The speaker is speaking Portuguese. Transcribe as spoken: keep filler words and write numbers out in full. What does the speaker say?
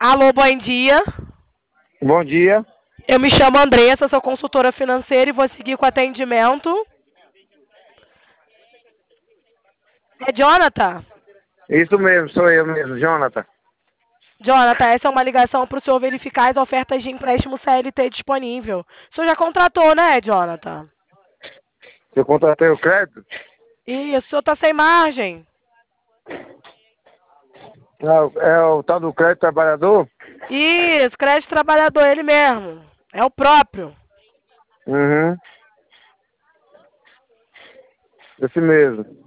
Alô, bom dia. Bom dia. Eu me chamo Andressa, sou consultora financeira e vou seguir com o atendimento. É Jonathan? Isso mesmo, sou eu mesmo, Jonathan. Jonathan, essa é uma ligação para o senhor verificar as ofertas de empréstimo C L T disponível. O senhor já contratou, né, Jonathan? Eu contratei o crédito? Isso, o senhor está sem margem. É, é o tal do crédito trabalhador? Isso, crédito trabalhador, ele mesmo. É o próprio. Uhum. Esse mesmo.